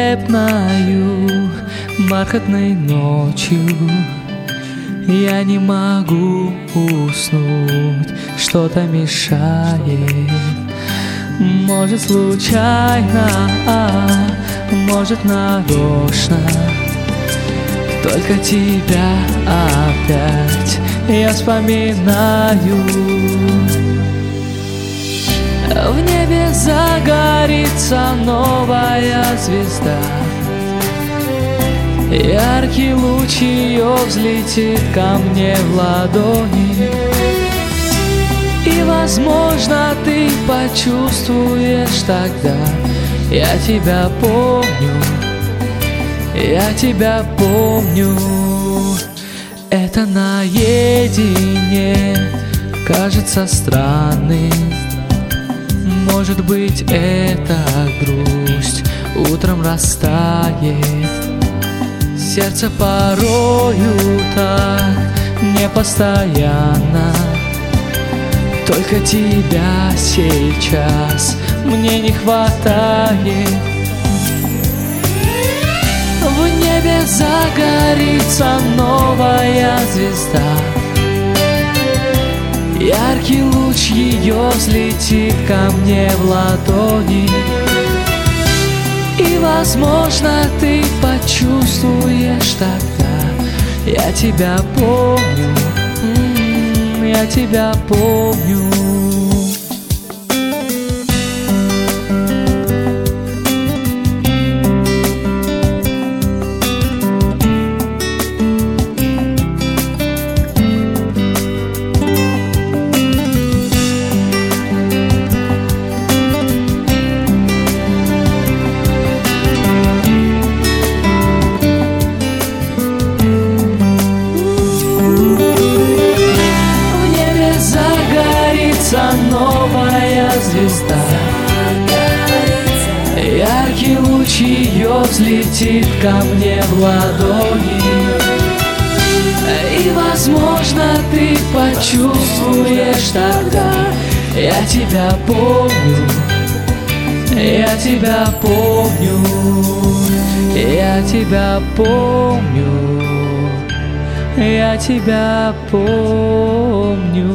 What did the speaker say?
великолепною бархатной ночью я не могу уснуть, что-то мешает. Может случайно, может нарочно, только тебя опять я вспоминаю. В небе загорится новая звезда, яркий луч ее взлетит ко мне в ладони. И, возможно, ты почувствуешь тогда: я тебя помню, я тебя помню. Это наедине кажется странным, может быть, это грусть утром растает. Сердце порою так непостоянно, только тебя сейчас мне не хватает. В небе загорится новая звезда, яркий луч ее взлетит ко мне в ладони. И, возможно, ты почувствуешь тогда: я тебя помню, я тебя помню. Новая звезда, яркий луч ее взлетит ко мне в ладони. И, возможно, ты почувствуешь тогда: я тебя помню, я тебя помню, я тебя помню, я тебя помню.